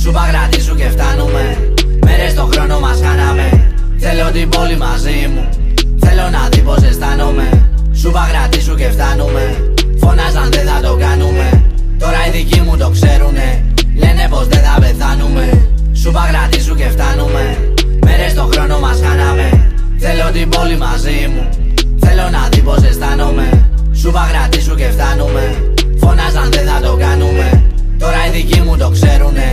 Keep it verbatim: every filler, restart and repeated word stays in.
Σου είπα κρατήσου και φτάνουμε. Μέρες στον χρόνο μας χάναμε. Θέλω την πόλη μαζί μου. Θέλω να δει πως αισθάνομαι. Σου είπα κρατήσου και φτάνουμε. Φωνάζαν δεν θα το κάνουμε. Τώρα οι δικοί μου το ξέρουνε. Λένε πως δεν θα πεθάνουμε. Σου είπα κρατήσου και φτάνουμε. Μέρες στον χρόνο μας χάναμε. Θέλω την πόλη μαζί μου.